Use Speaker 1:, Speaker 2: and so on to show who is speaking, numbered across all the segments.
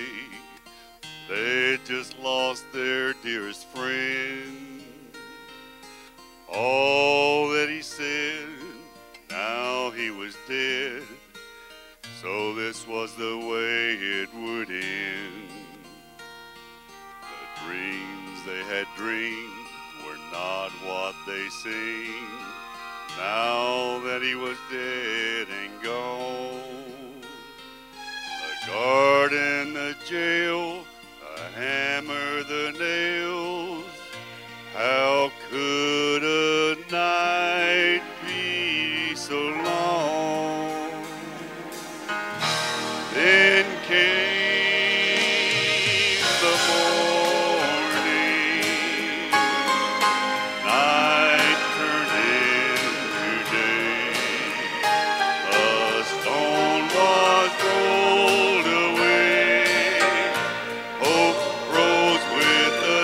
Speaker 1: They just lost their dearest friend. All that he said, now he was dead. So this was the way it would end. The dreams they had dreamed were not what they seemed. Now that he was dead and gone, the garden, the jail, the hammer, the nails, how could a night be so long? Then came the morning, night turned into day. The stone was rolled away, hope rose with the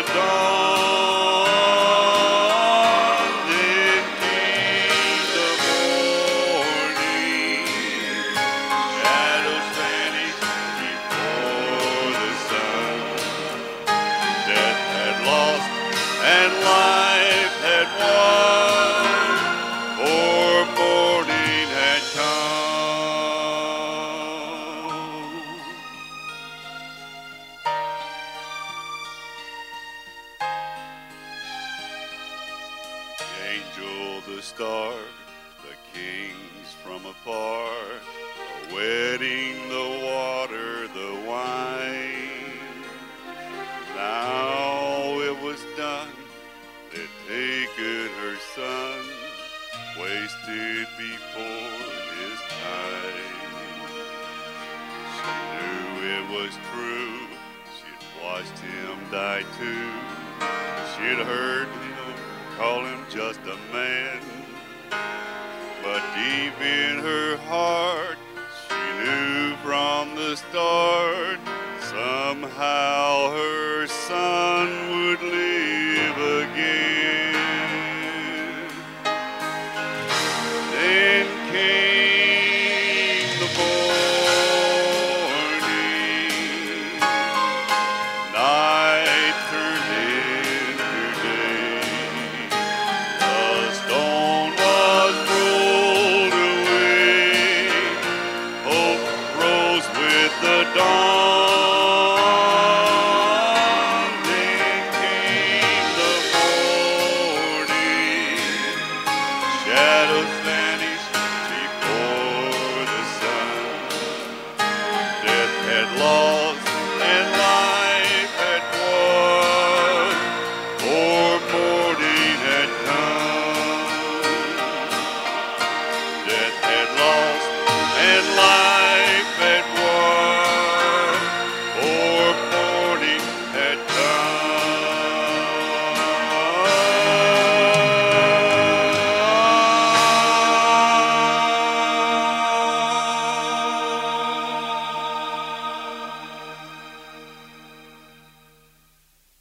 Speaker 1: dawn. Then came the morning, shadows vanished before the sun. Death had lost and life had won, for morning had come. The angel, the star, the kings from afar, the wedding, the water, the wine. Now it was done, they'd taken her son, wasted before his time. She knew it was true, she'd watched him die too. She'd heard him call him just a man, but deep in her heart, she knew from the start, somehow her son would live again. Then came the morning, night turned into day. The stone was rolled away, hope rose with the dawn. Then came the morning, shadows vanished before the sun. Death had lost